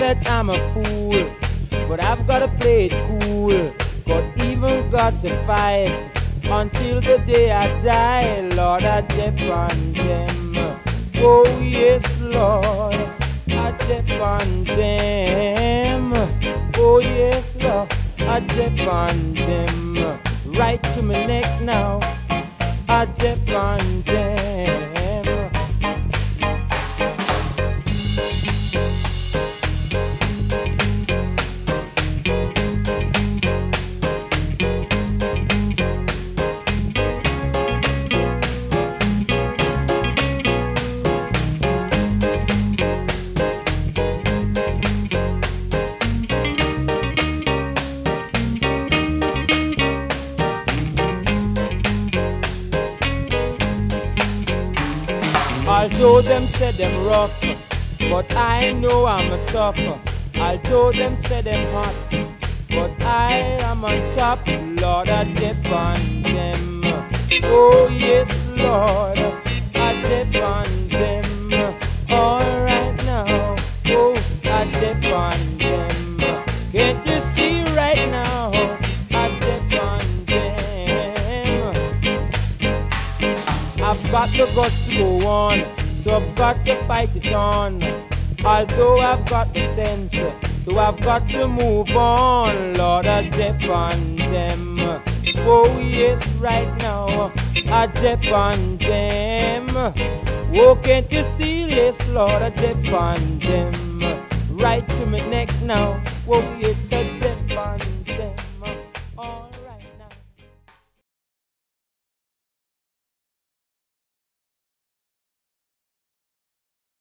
that I'm a fool, but I've gotta play it cool. But even got to fight until the day I die. Lord, I depend them. Oh yes, Lord, I depend them. Oh yes, Lord, I depend them. Right to my neck now, I depend them. Although them say them rough, but I know I'm a tough. Although them say them hot, but I am on top. Lord, I depend them. Oh yes, Lord, I depend them. All right now, oh, I depend them. Can't you see right now? I depend them. I've got the guts to go on, so I've got to fight it on. Although I've got the sense, so I've got to move on. Lord, I depend them. Oh yes, right now, I depend them. Oh, can't you see? Yes, Lord, I depend them. Right to my neck now. Oh yes, I